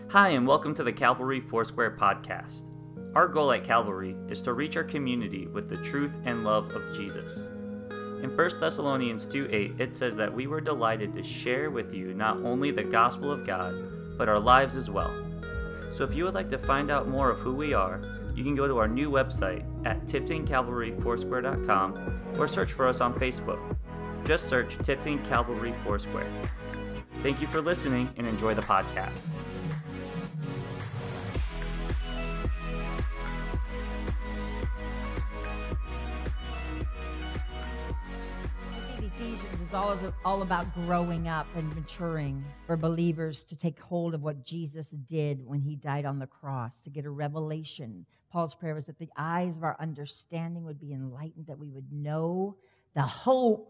Hi, and welcome to the Calvary Foursquare podcast. Our goal at Calvary is to reach our community with the truth and love of Jesus. In 1 Thessalonians 2:8, it says that we were delighted to share with you not only the gospel of God, but our lives as well. So if you would like to find out more of who we are, you can go to our new website at tiptoncalvaryfoursquare.com or search for us on Facebook. Just search Tipton Calvary Foursquare. Thank you for listening and enjoy the podcast. Ephesians is all about growing up and maturing for believers to take hold of what Jesus did when he died on the cross, to get a revelation. Paul's prayer was that the eyes of our understanding would be enlightened, that we would know the hope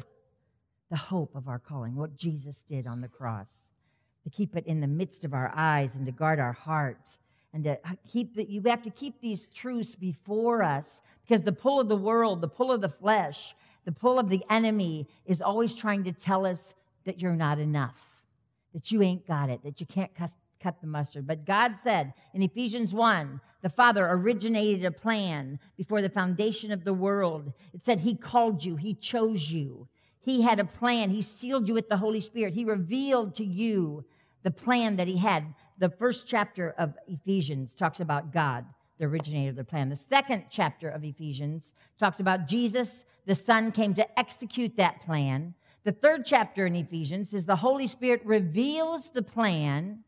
of our calling, what Jesus did on the cross, to keep it in the midst of our eyes and to guard our hearts. And you have to keep these truths before us, because the pull of the world, the pull of the flesh, the pull of the enemy is always trying to tell us that you're not enough, that you ain't got it, that you can't cut the mustard. But God said in Ephesians 1, the Father originated a plan before the foundation of the world. It said he called you, he chose you. He had a plan. He sealed you with the Holy Spirit. He revealed to you the plan that he had. The first chapter of Ephesians talks about God, the originator of the plan. The second chapter of Ephesians talks about Jesus, the Son, came to execute that plan. The third chapter in Ephesians is the Holy Spirit reveals the plan.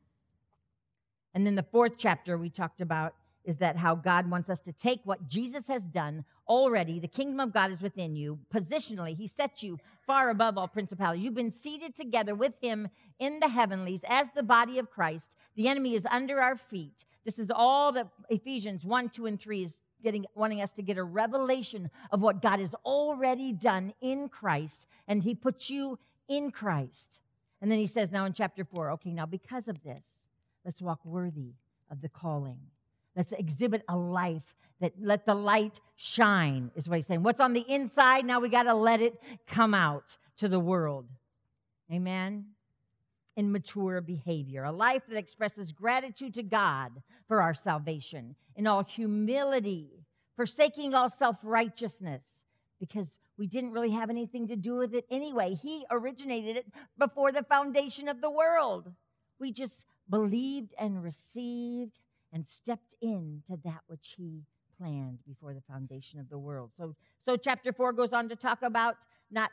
And then the fourth chapter we talked about is that how God wants us to take what Jesus has done already. The kingdom of God is within you. Positionally, he sets you far above all principalities. You've been seated together with him in the heavenlies as the body of Christ. The enemy is under our feet. This is all that Ephesians 1, 2, and 3 is wanting us to get a revelation of what God has already done in Christ, and he puts you in Christ. And then he says now in chapter 4, okay, now because of this, let's walk worthy of the calling. Let's exhibit a life that let the light shine, is what he's saying. What's on the inside, now we got to let it come out to the world. Amen? In mature behavior, a life that expresses gratitude to God for our salvation, in all humility, forsaking all self-righteousness, because we didn't really have anything to do with it anyway. He originated it before the foundation of the world. We just believed and received and stepped into that which he planned before the foundation of the world. So chapter 4 goes on to talk about not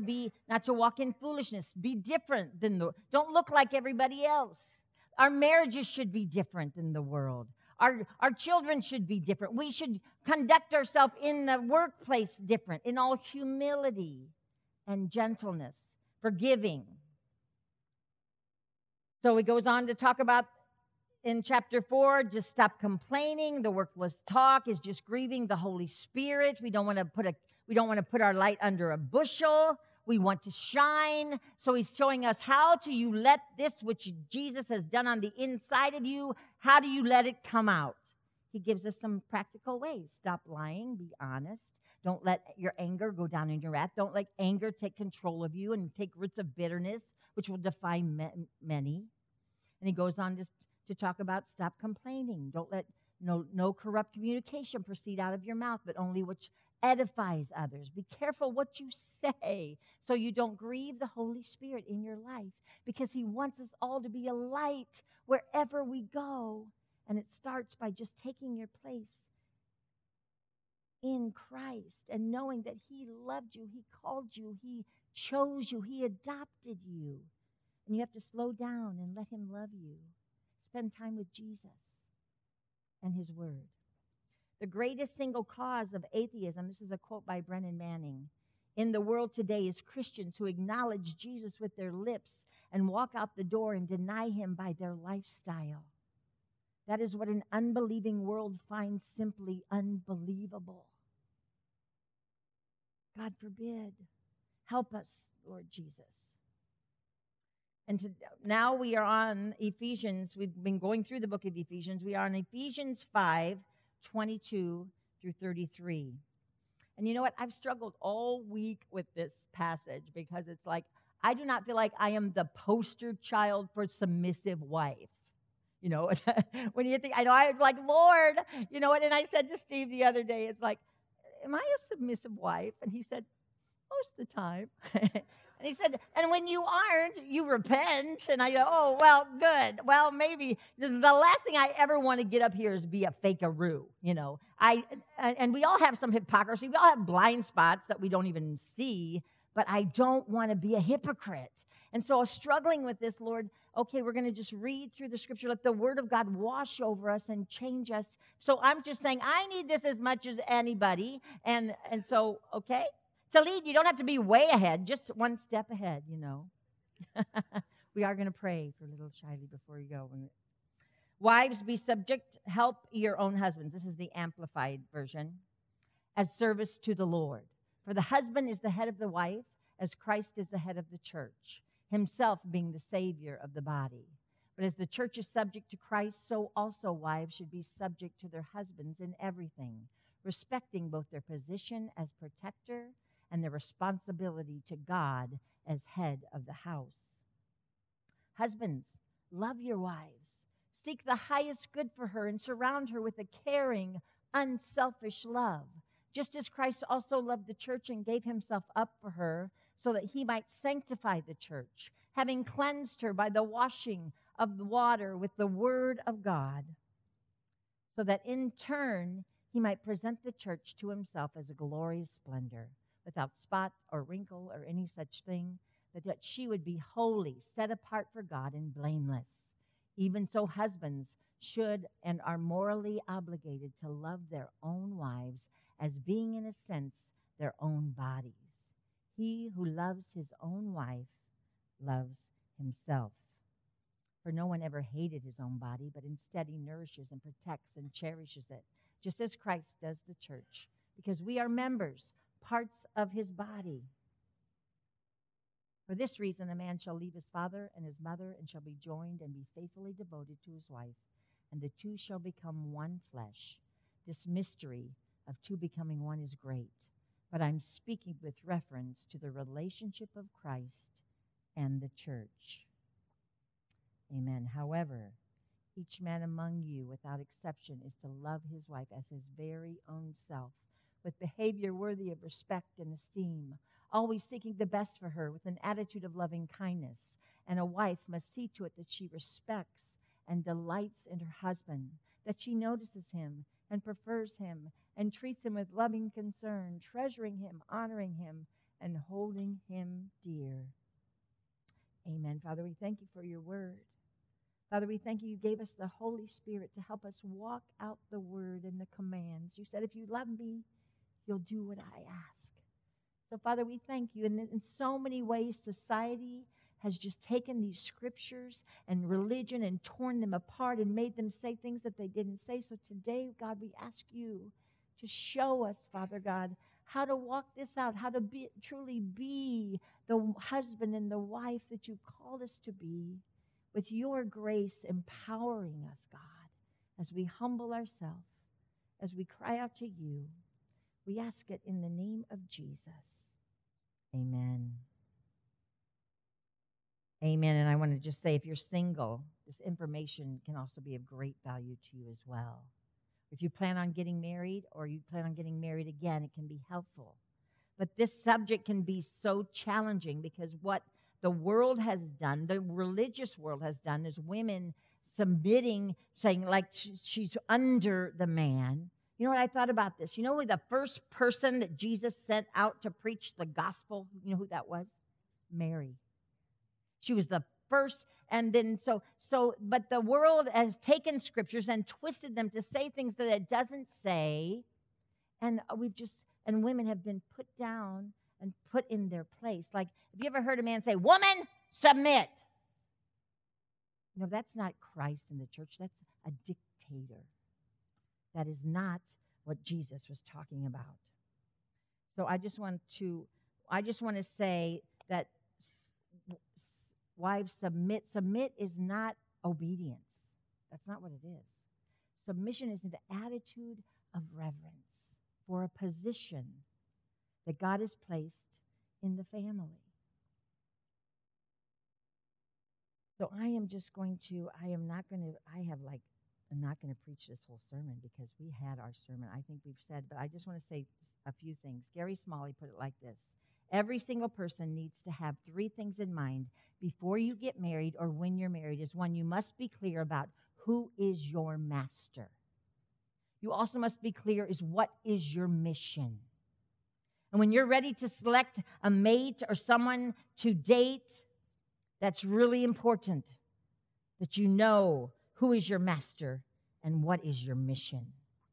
to walk in foolishness. Be different don't look like everybody else. Our marriages should be different than the world. Our children should be different. We should conduct ourselves in the workplace different, in all humility and gentleness, forgiving. So he goes on to talk about in chapter 4, just stop complaining. The worthless talk is just grieving the Holy Spirit. We don't want to put our light under a bushel. We want to shine. So he's showing us how do you let this which Jesus has done on the inside of you, how do you let it come out? He gives us some practical ways. Stop lying. Be honest. Don't let your anger go down in your wrath. Don't let anger take control of you and take roots of bitterness, which will define many. And he goes on to talk about stop complaining. Don't let no corrupt communication proceed out of your mouth, but only which edifies others. Be careful what you say so you don't grieve the Holy Spirit in your life, because he wants us all to be a light wherever we go. And it starts by just taking your place in Christ and knowing that he loved you, he called you, he chose you, he adopted you. And you have to slow down and let him love you. Spend time with Jesus and his word. The greatest single cause of atheism, this is a quote by Brennan Manning, in the world today is Christians who acknowledge Jesus with their lips and walk out the door and deny him by their lifestyle. That is what an unbelieving world finds simply unbelievable. God forbid. Help us, Lord Jesus. And now we are on Ephesians. We've been going through the book of Ephesians. We are on Ephesians 5, 22 through 33. And you know what? I've struggled all week with this passage because it's like, I do not feel like I am the poster child for submissive wife. You know, when you think, I know, I was like, Lord, you know, and I said to Steve the other day, it's like, am I a submissive wife? And he said, most of the time. And he said, and when you aren't, you repent. And I go, oh, well, good. Well, maybe the last thing I ever want to get up here is be a fakearoo, you know. And we all have some hypocrisy. We all have blind spots that we don't even see, but I don't want to be a hypocrite. And so I was struggling with this, Lord. Okay, we're going to just read through the scripture. Let the word of God wash over us and change us. So I'm just saying, I need this as much as anybody. And so, okay. To lead, you don't have to be way ahead, just one step ahead, you know. We are going to pray for little Shiley before you go. Wives, be subject, help your own husbands. This is the amplified version. As service to the Lord. For the husband is the head of the wife, as Christ is the head of the church, himself being the Savior of the body. But as the church is subject to Christ, so also wives should be subject to their husbands in everything, respecting both their position as protector and their responsibility to God as head of the house. Husbands, love your wives. Seek the highest good for her and surround her with a caring, unselfish love, just as Christ also loved the church and gave himself up for her so that he might sanctify the church, having cleansed her by the washing of the water with the word of God, so that in turn he might present the church to himself as a glorious splendor, without spot or wrinkle or any such thing, but that she would be holy, set apart for God, and blameless. Even so, husbands should and are morally obligated to love their own wives as being, in a sense, their own bodies. He who loves his own wife loves himself. For no one ever hated his own body, but instead he nourishes and protects and cherishes it, just as Christ does the church, because we are members, parts of his body. For this reason, a man shall leave his father and his mother and shall be joined and be faithfully devoted to his wife, and the two shall become one flesh. This mystery of two becoming one is great, but I'm speaking with reference to the relationship of Christ and the church. Amen. However, each man among you, without exception, is to love his wife as his very own self, with behavior worthy of respect and esteem, always seeking the best for her with an attitude of loving kindness. And a wife must see to it that she respects and delights in her husband, that she notices him and prefers him and treats him with loving concern, treasuring him, honoring him, and holding him dear. Amen. Father, we thank you for your word. Father, we thank you gave us the Holy Spirit to help us walk out the word and the commands. You said, if you love me, you'll do what I ask. So, Father, we thank you. And in so many ways, society has just taken these scriptures and religion and torn them apart and made them say things that they didn't say. So today, God, we ask you to show us, Father God, how to walk this out, how to truly be the husband and the wife that you called us to be, with your grace empowering us, God, as we humble ourselves, as we cry out to you. We ask it in the name of Jesus. Amen. Amen. And I want to just say, if you're single, this information can also be of great value to you as well. If you plan on getting married or you plan on getting married again, it can be helpful. But this subject can be so challenging because what the world has done, the religious world has done, is women submitting, saying like she's under the man. You know what I thought about this? You know the first person that Jesus sent out to preach the gospel, you know who that was? Mary. She was the first, and then but the world has taken scriptures and twisted them to say things that it doesn't say, and women have been put down and put in their place. Like, have you ever heard a man say, woman, submit? No, that's not Christ in the church. That's a dictator. That is not what Jesus was talking about. So I just want to say that wives, submit. Submit is not obedience. That's not what it is. Submission is an attitude of reverence for a position that God has placed in the family. So I am not going to preach this whole sermon because we had our sermon. I think we've said, but I just want to say a few things. Gary Smalley put it like this. Every single person needs to have 3 things in mind before you get married or when you're married. Is one, you must be clear about who is your master. You also must be clear is what is your mission. And when you're ready to select a mate or someone to date, that's really important that you know who is your master and what is your mission.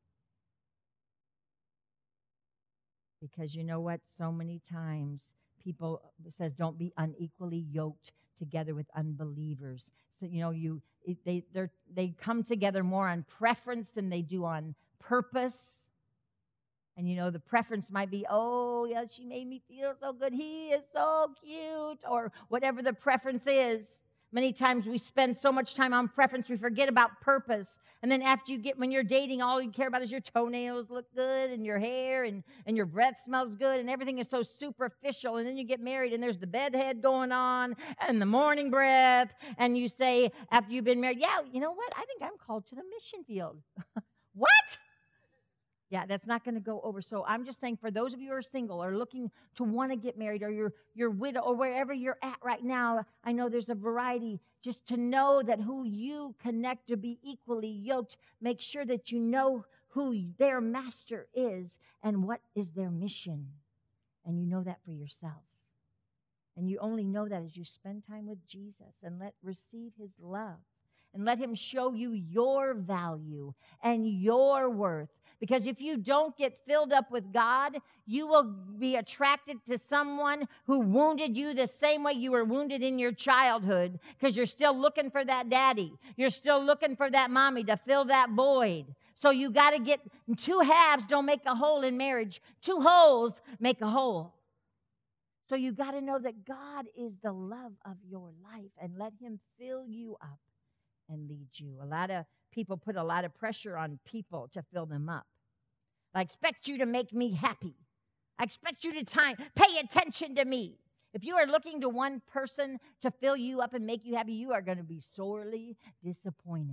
Because you know what? So many times people says don't be unequally yoked together with unbelievers. So they come together more on preference than they do on purpose. And the preference might be, oh yeah, she made me feel so good. He is so cute, or whatever the preference is. Many times we spend so much time on preference, we forget about purpose. And then when you're dating, all you care about is your toenails look good and your hair and your breath smells good and everything is so superficial. And then you get married and there's the bedhead going on and the morning breath. And you say, after you've been married, yeah, you know what? I think I'm called to the mission field. What? Yeah, that's not going to go over. So I'm just saying for those of you who are single or looking to want to get married or you're widow or wherever you're at right now, I know there's a variety. Just to know that who you connect to be equally yoked, make sure that you know who their master is and what is their mission. And you know that for yourself. And you only know that as you spend time with Jesus and receive his love. And let him show you your value and your worth. Because if you don't get filled up with God, you will be attracted to someone who wounded you the same way you were wounded in your childhood, because you're still looking for that daddy. You're still looking for that mommy to fill that void. So you got to get 2 halves don't make a whole in marriage. 2 wholes make a whole. So you got to know that God is the love of your life and let him fill you up and lead you. A lot of people put a lot of pressure on people to fill them up. I expect you to make me happy. I expect you to pay attention to me. If you are looking to one person to fill you up and make you happy, you are going to be sorely disappointed.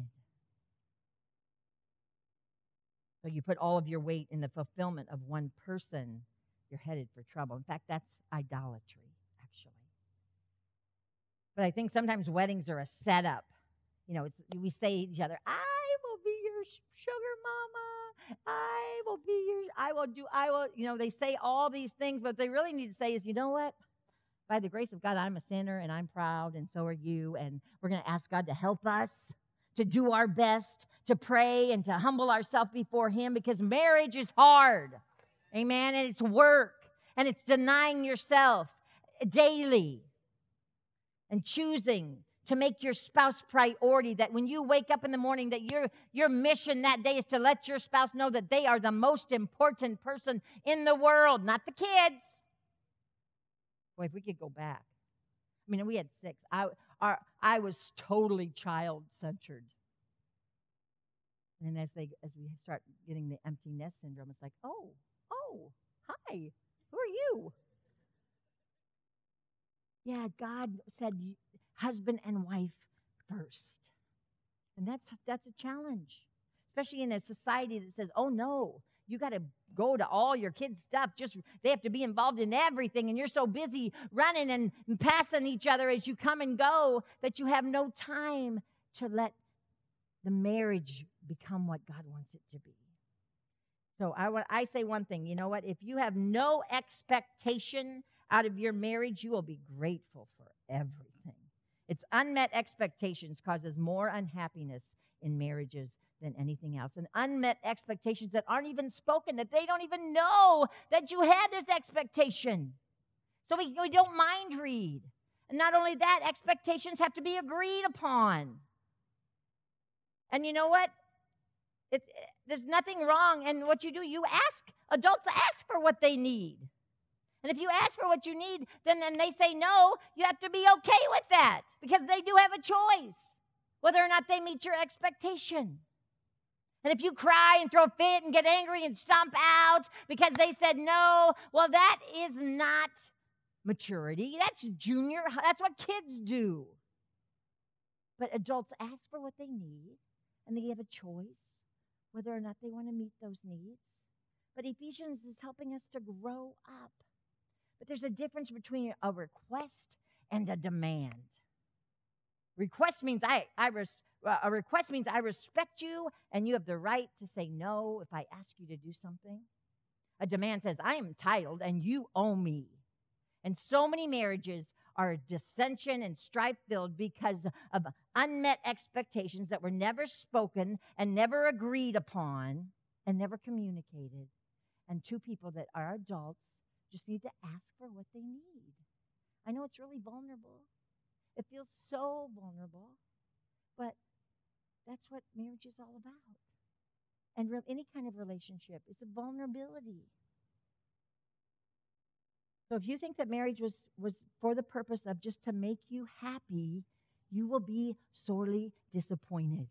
So you put all of your weight in the fulfillment of one person, you're headed for trouble. In fact, that's idolatry, actually. But I think sometimes weddings are a setup. We say to each other, I will be your sugar mama. They say all these things, but they really need to say is, you know what? By the grace of God, I'm a sinner and I'm proud and so are you. And we're going to ask God to help us to do our best, to pray and to humble ourselves before him, because marriage is hard. Amen. And it's work and it's denying yourself daily and choosing to make your spouse priority, that when you wake up in the morning, that your mission that day is to let your spouse know that they are the most important person in the world, not the kids. Boy, if we could go back. I mean, we had 6. I was totally child-centered. And as we start getting the empty nest syndrome, it's like, oh, hi, who are you? Yeah, God said husband and wife first. And that's a challenge, especially in a society that says, oh no, you got to go to all your kids' stuff. They have to be involved in everything, and you're so busy running and passing each other as you come and go that you have no time to let the marriage become what God wants it to be. So I say one thing, you know what? If you have no expectation out of your marriage, you will be grateful for everything. It's unmet expectations causes more unhappiness in marriages than anything else. And unmet expectations that aren't even spoken, that they don't even know that you had this expectation. So we don't mind read. And not only that, expectations have to be agreed upon. And you know what? There's nothing wrong. And what you do, adults ask for what they need. And if you ask for what you need, then they say no, you have to be okay with that, because they do have a choice whether or not they meet your expectation. And if you cry and throw a fit and get angry and stomp out because they said no, well, that is not maturity. That's junior. That's what kids do. But adults ask for what they need, and they have a choice whether or not they want to meet those needs. But Ephesians is helping us to grow up. But there's a difference between a request and a demand. Request means a request means I respect you, and you have the right to say no if I ask you to do something. A demand says I am entitled, and you owe me. And so many marriages are dissension and strife-filled because of unmet expectations that were never spoken and never agreed upon and never communicated. And two people that are adults just need to ask for what they need. I know it's really vulnerable. It feels so vulnerable, but that's what marriage is all about. And any kind of relationship, it's a vulnerability. So if you think that marriage was for the purpose of just to make you happy, you will be sorely disappointed.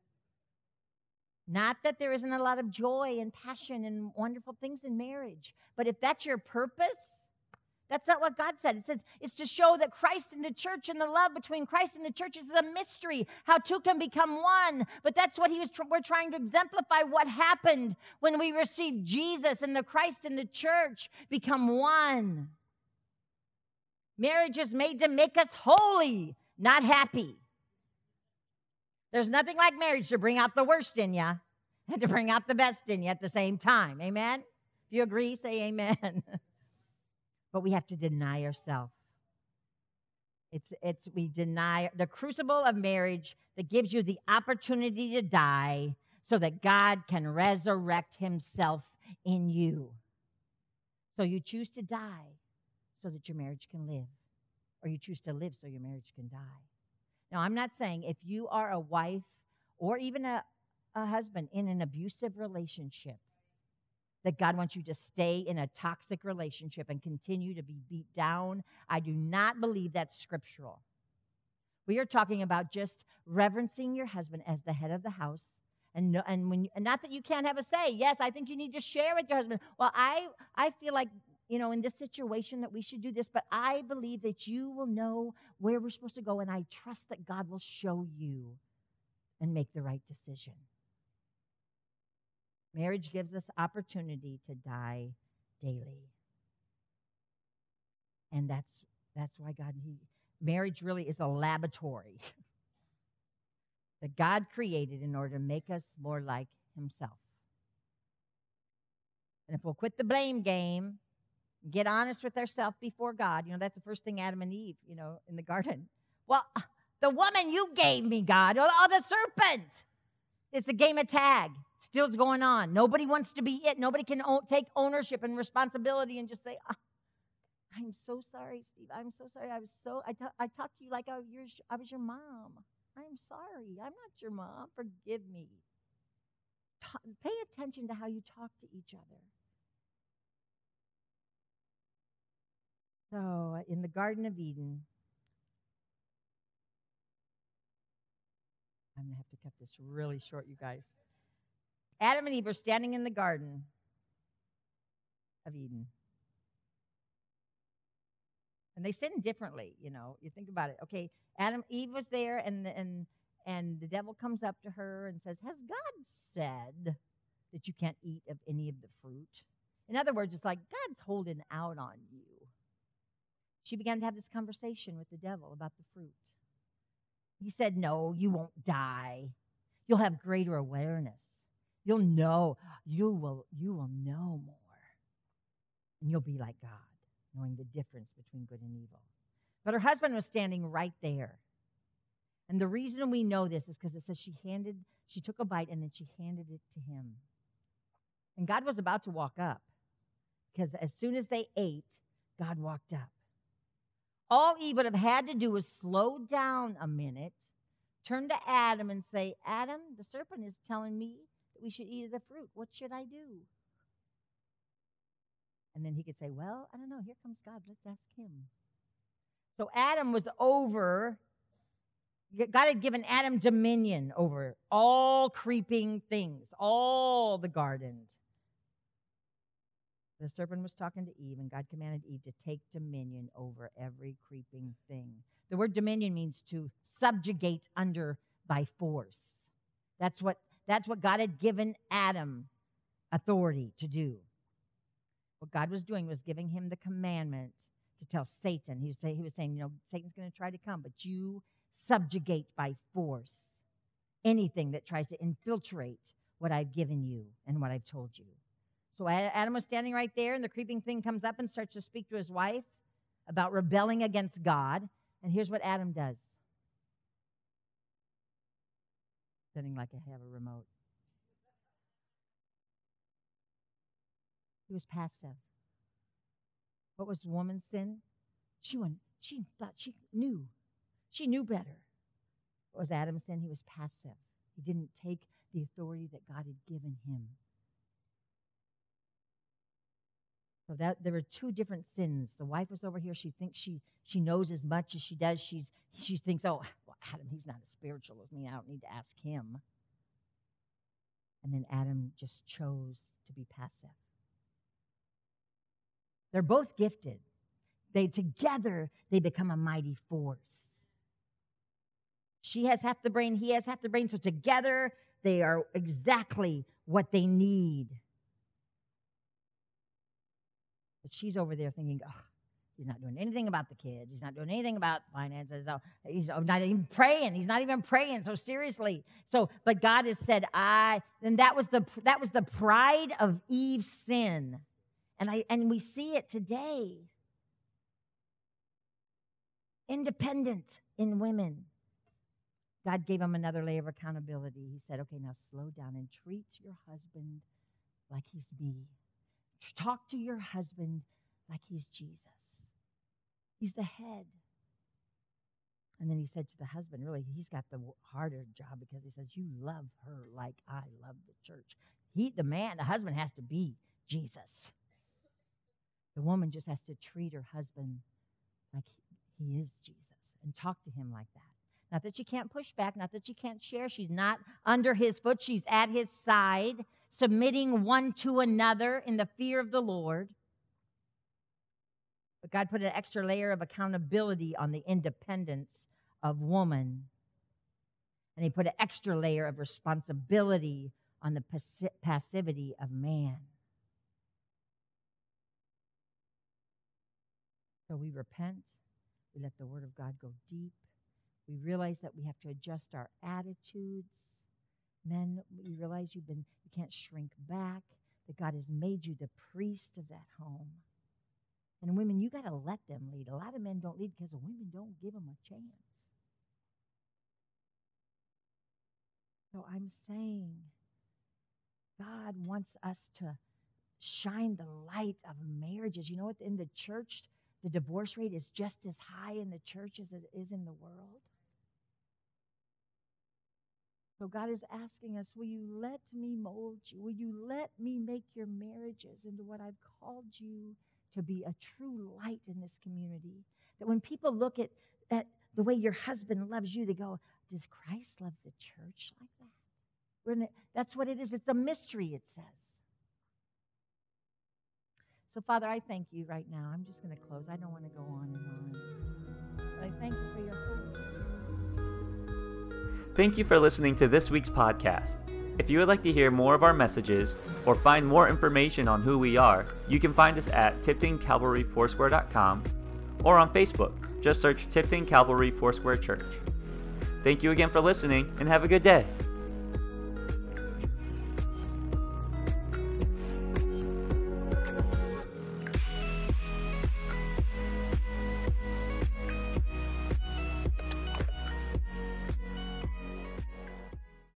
Not that there isn't a lot of joy and passion and wonderful things in marriage, but if that's your purpose, that's not what God said. It says it's to show that Christ and the church and the love between Christ and the church is a mystery, how two can become one. But that's what we're trying to exemplify what happened when we received Jesus and the Christ and the church become one. Marriage is made to make us holy, not happy. There's nothing like marriage to bring out the worst in you and to bring out the best in you at the same time. Amen? If you agree, say amen. But we have to deny ourselves. We deny the crucible of marriage that gives you the opportunity to die so that God can resurrect himself in you. So you choose to die so that your marriage can live, or you choose to live so your marriage can die. Now, I'm not saying if you are a wife or even a husband in an abusive relationship, that God wants you to stay in a toxic relationship and continue to be beat down. I do not believe that's scriptural. We are talking about just reverencing your husband as the head of the house. And not that you can't have a say. Yes, I think you need to share with your husband. Well, I feel like, in this situation that we should do this, but I believe that you will know where we're supposed to go, and I trust that God will show you and make the right decision. Marriage gives us opportunity to die daily. And that's why marriage really is a laboratory that God created in order to make us more like himself. And if we'll quit the blame game, get honest with ourselves before God, that's the first thing Adam and Eve, in the garden. Well, the woman you gave me, God, or the serpent. It's a game of tag. Still's going on. Nobody wants to be it. Nobody can take ownership and responsibility and just say, I'm so sorry, Steve. I'm so sorry. I talked to you like I was your mom. I'm sorry. I'm not your mom. Forgive me. Pay attention to how you talk to each other. So, in the Garden of Eden, I'm going to have to cut this really short, you guys. Adam and Eve are standing in the Garden of Eden. And they sinned differently, You think about it. Okay, Eve was there, and the devil comes up to her and says, "Has God said that you can't eat of any of the fruit?" In other words, it's like God's holding out on you. She began to have this conversation with the devil about the fruit. He said, "No, you won't die. You'll have greater awareness. You'll know. You will know more. And you'll be like God, knowing the difference between good and evil." But her husband was standing right there. And the reason we know this is because it says she took a bite and then she handed it to him. And God was about to walk up, because as soon as they ate, God walked up. All Eve would have had to do was slow down a minute, turn to Adam and say, "Adam, the serpent is telling me that we should eat of the fruit. What should I do?" And then he could say, "Well, I don't know. Here comes God. Let's ask him." So Adam was over. God had given Adam dominion over all creeping things, all the garden. The serpent was talking to Eve, and God commanded Eve to take dominion over every creeping thing. The word dominion means to subjugate under by force. That's what God had given Adam authority to do. What God was doing was giving him the commandment to tell Satan. He was saying, Satan's going to try to come, but you subjugate by force anything that tries to infiltrate what I've given you and what I've told you. So Adam was standing right there, and the creeping thing comes up and starts to speak to his wife about rebelling against God. And here's what Adam does. Sitting like I have a remote. He was passive. What was the woman's sin? She thought she knew. She knew better. What was Adam's sin? He was passive. He didn't take the authority that God had given him. So that there were two different sins. The wife was over here. She thinks she knows as much as she does. She thinks, oh, well, Adam, he's not as spiritual as me. I don't need to ask him. And then Adam just chose to be passive. They're both gifted. Together, they become a mighty force. She has half the brain, he has half the brain, so together they are exactly what they need. But she's over there thinking, oh, he's not doing anything about the kids. He's not doing anything about finances. He's not even praying. He's not even praying. So seriously. But God has said, and that was the pride of Eve's sin. And we see it today. Independent in women. God gave him another layer of accountability. He said, okay, now slow down and treat your husband like he's me. Talk to your husband like he's Jesus. He's the head. And then he said to the husband, really, he's got the harder job because he says, you love her like I love the church. The husband has to be Jesus. The woman just has to treat her husband like he is Jesus and talk to him like that. Not that she can't push back, not that she can't share. She's not under his foot. She's at his side, submitting one to another in the fear of the Lord. But God put an extra layer of accountability on the independence of woman. And he put an extra layer of responsibility on the passivity of man. So we repent. We let the Word of God go deep. We realize that we have to adjust our attitudes. Men, we realize you can't shrink back, that God has made you the priest of that home. And women, you got to let them lead. A lot of men don't lead because the women don't give them a chance. So I'm saying God wants us to shine the light of marriages. You know what? In the church, the divorce rate is just as high in the church as it is in the world. So God is asking us, will you let me mold you? Will you let me make your marriages into what I've called you to be, a true light in this community? That when people look at the way your husband loves you, they go, does Christ love the church like that? That's what it is. It's a mystery, it says. So, Father, I thank you right now. I'm just going to close. I don't want to go on and on. But I thank you for your Holy Spirit. Thank you for listening to this week's podcast. If you would like to hear more of our messages or find more information on who we are, you can find us at TiptonCalvaryFoursquare.com or on Facebook. Just search Tipton Calvary Foursquare Church. Thank you again for listening and have a good day.